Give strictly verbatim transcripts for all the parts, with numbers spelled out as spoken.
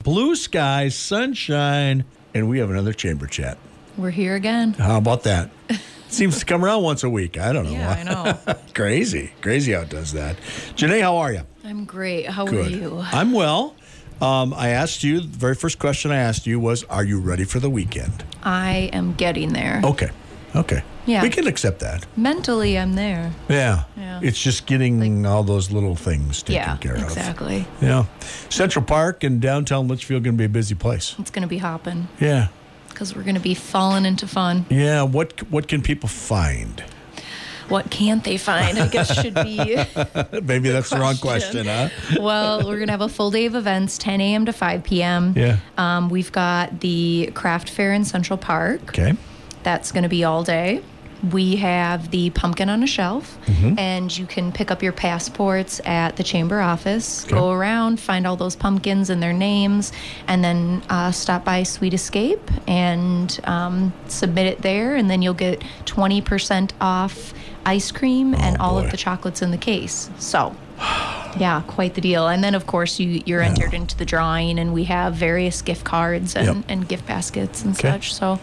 blue skies, sunshine, and we have another chamber chat. We're here again. How about that? Seems to come around once a week. I don't know. Yeah, I know. Crazy. Crazy how it does that. Janae, how are you? I'm great. How Good. are you? I'm well. Um, I asked you, the very first question I asked you was, are you ready for the weekend? I am getting there. Okay. Okay. Yeah. We can accept that. Mentally, I'm there. Yeah. Yeah. It's just getting all those little things taken Yeah, care of. exactly. Yeah. Central Park and downtown Litchfield going to be a busy place. It's going to be hopping Yeah. because we're going to be falling into fun. Yeah. What what can people find? What can't they find? I guess should be. Maybe that's the wrong question, huh? Well, we're going to have a full day of events, ten a.m. to five p.m. Yeah. Um, we've got the craft fair in Central Park. Okay. That's going to be all day. We have the pumpkin on a shelf, Mm-hmm. and you can pick up your passports at the chamber office, Okay. go around, find all those pumpkins and their names, and then uh, stop by Sweet Escape and um, submit it there, and then you'll get twenty percent off ice cream and Oh, all boy. of the chocolates in the case. So, yeah, quite the deal. And then, of course, you, you're entered into the drawing, and we have various gift cards and, Yep. and gift baskets and Okay. such. So,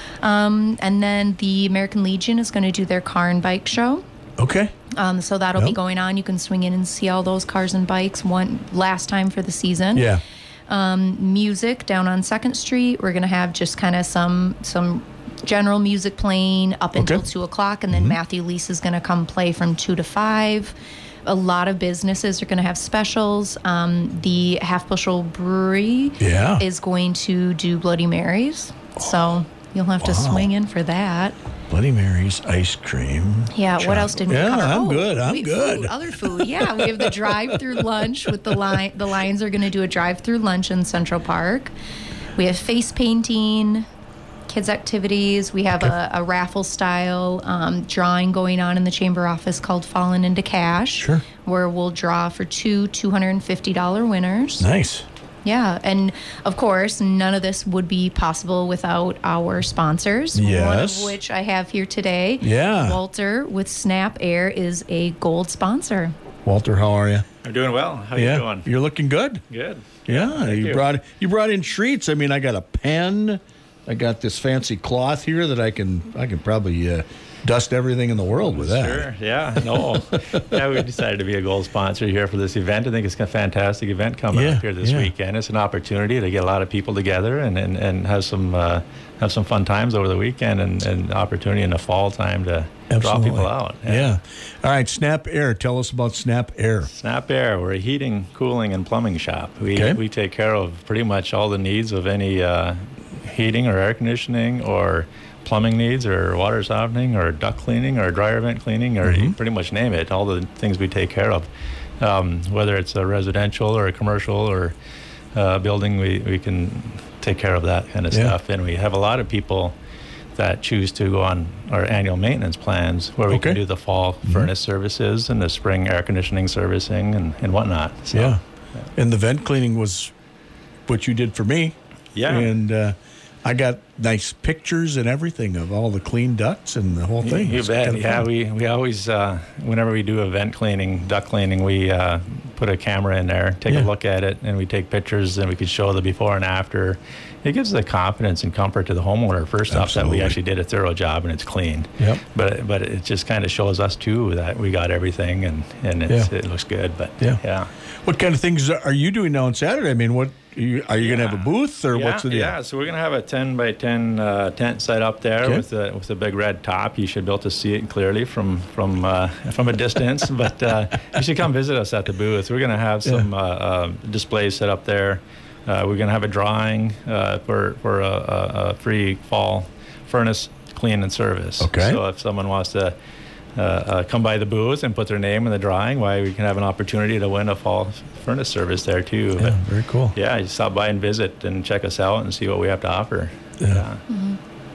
um, and then the American Legion is going to do their car and bike show. Okay. Um, so that'll Yep. be going on. You can swing in and see all those cars and bikes one last time for the season. Yeah. Um, music down on Second Street. We're going to have just kind of some some general music playing up until Okay. two o'clock, and then Mm-hmm. Matthew Lease is going to come play from two to five. A lot of businesses are going to have specials. Um, the Half Bushel Brewery Yeah. is going to do Bloody Marys, so you'll have to Wow. swing in for that. Bloody Mary's ice cream. Yeah, what else didn't we Yeah, cover? I'm Oh, good. I'm wait, good. Food, other food. Yeah, we have the drive-through lunch with the line. The Lions are going to do a drive-through lunch in Central Park. We have face painting, kids activities. We have a, a raffle-style um, drawing going on in the chamber office called Fallen into Cash. Sure. Where we'll draw for two two hundred fifty dollars winners. Nice. Yeah, and of course, none of this would be possible without our sponsors. One Yes. of which I have here today. Yeah. Walter with Snap Air is a gold sponsor. Walter, how are you? I'm doing well. How yeah. you doing? You're looking good. Good. Yeah. You, you. brought you brought in treats. I mean, I got a pen. I got this fancy cloth here that I can I can probably uh, dust everything in the world with that. Sure. Yeah. No. yeah, we decided to be a gold sponsor here for this event. I think it's a fantastic event coming Yeah, up here this yeah. weekend. It's an opportunity to get a lot of people together and, and, and have some uh, have some fun times over the weekend, and, and opportunity in the fall time to Absolutely. draw people out. Yeah. All right, Snap Air. Tell us about Snap Air. Snap Air, we're a heating, cooling, and plumbing shop. We Okay. we take care of pretty much all the needs of any uh, heating or air conditioning or plumbing needs or water softening or duct cleaning or dryer vent cleaning or you pretty much name it, all the things we take care of. Um, whether it's a residential or a commercial or uh, building, we, we can take care of that kind of Yeah. stuff. And we have a lot of people that choose to go on our annual maintenance plans where we Okay. can do the fall furnace services and the spring air conditioning servicing and, and whatnot. So, Yeah. And the vent cleaning was what you did for me. Yeah. And uh, I got nice pictures and everything of all the clean ducts and the whole thing. You It's bet. kinda Yeah, fun. we, we always, uh, whenever we do a vent cleaning, duct cleaning, we uh, put a camera in there, take Yeah. a look at it, and we take pictures, and we can show the before and after. It gives the confidence and comfort to the homeowner, first off, that Absolutely. we actually did a thorough job and it's clean. Yep. But but it just kind of shows us, too, that we got everything, and, and it's, Yeah. it looks good. But, Yeah. yeah. What kind of things are you doing now on Saturday? I mean, what are you, are you going to have a booth or yeah, what's the deal? Yeah, so we're gonna have a ten by ten uh, tent set up there Okay. with a with a big red top. You should be able to see it clearly from from uh, from a distance. But uh, you should come visit us at the booth. We're gonna have some Yeah. uh, uh, displays set up there. Uh, we're gonna have a drawing uh, for for a, a, a free fall furnace clean and service. Okay. So if someone wants to. Uh, uh, come by the booth and put their name in the drawing, why we can have an opportunity to win a fall furnace service there too. Yeah, very cool. Yeah, you stop by and visit and check us out and see what we have to offer. Yeah.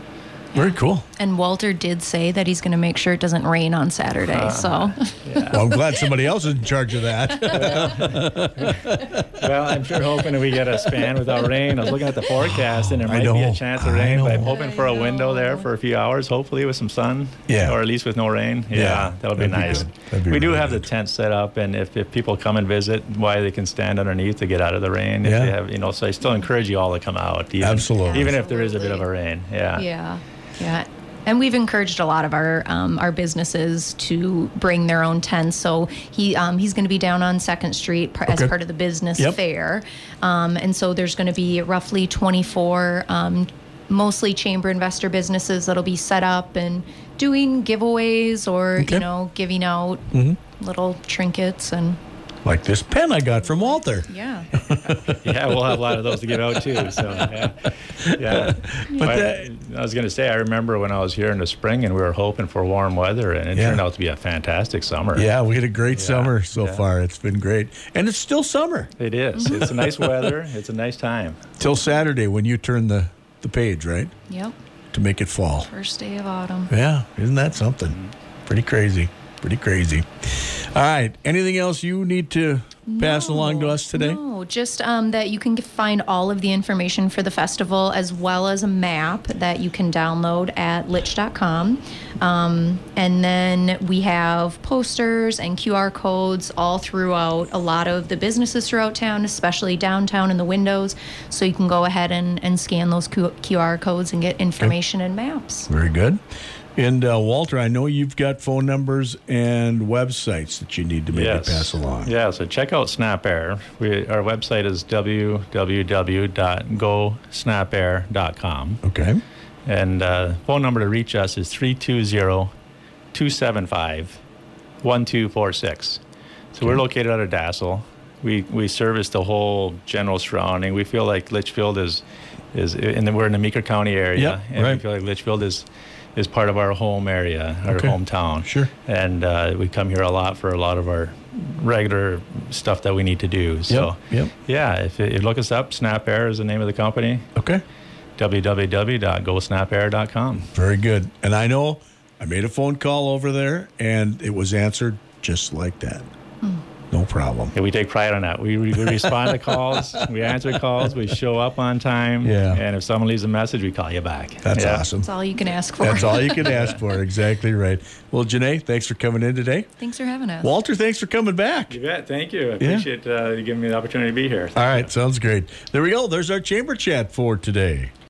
Very cool. And Walter did say that he's going to make sure it doesn't rain on Saturday. Uh, so, yeah. Well, I'm glad somebody else is in charge of that. Well, I'm sure hoping that we get a span without rain. I was looking at the forecast, and there I might be know. a chance of I rain, but I'm know. hoping for a window there for a few hours, hopefully with some sun, Yeah. or at least with no rain. Yeah, Yeah, that would be that'd be nice. good. That'd be we do really have good. the tent set up, and if, if people come and visit, why they can stand underneath to get out of the rain. If Yeah. they have, you know, so I still encourage you all to come out, even, Absolutely. even if there is a bit of a rain. Yeah. yeah. Yeah. And we've encouraged a lot of our um, our businesses to bring their own tents. So he um, he's going to be down on Second Street par- as Okay. part of the business Yep. fair, um, and so there's going to be roughly twenty-four, um, mostly chamber investor businesses that'll be set up and doing giveaways or Okay. you know giving out little trinkets and Like this pen I got from Walter. yeah. Yeah, we'll have a lot of those to give out too. So, yeah, yeah. But that- I was going to say, I remember when I was here in the spring, and we were hoping for warm weather, and it Yeah. turned out to be a fantastic summer. Yeah, we had a great Yeah, summer so yeah. far. It's been great. And it's still summer It is. It's a nice weather. It's a nice time. till Saturday when you turn the, the page, right? Yep. To make it fall. First day of autumn. Yeah, isn't that something? Pretty crazy. Pretty crazy. All right. Anything else you need to pass No, along to us today? No, just um, that you can g- find all of the information for the festival as well as a map that you can download at lich dot com. Um, and then we have posters and Q R codes all throughout a lot of the businesses throughout town, especially downtown in the windows. So you can go ahead and, and scan those Q- QR codes and get information and maps. Very good. And uh, Walter, I know you've got phone numbers and websites that you need to maybe Yes. pass along. Yeah, so check out SnapAir. We, our website is w w w dot go snap air dot com. Okay. And uh, phone number to reach us is three two zero, two seven five, one two four six. So we're located out of Dassel. We we service the whole general surrounding. We feel like Litchfield is, is and then we're in the Meeker County area. Yep, and right. we feel like Litchfield is, is part of our home area, our Okay. hometown. Sure. And uh, we come here a lot for a lot of our regular stuff that we need to do. So, Yep, yep. yeah, if you if you look us up, SnapAir is the name of the company. Okay. w w w dot go snap air dot com. Very good. And I know I made a phone call over there and it was answered just like that. No problem. Yeah, we take pride on that. We, we respond to calls, we answer calls, we show up on time. Yeah. And if someone leaves a message, we call you back. That's Yeah. awesome. That's all you can ask for. That's all you can ask for. Exactly right. Well, Janae, thanks for coming in today. Thanks for having us. Walter, thanks for coming back. You bet. Thank you. I appreciate uh, you giving me the opportunity to be here. All right, sounds great. There we go. There's our chamber chat for today.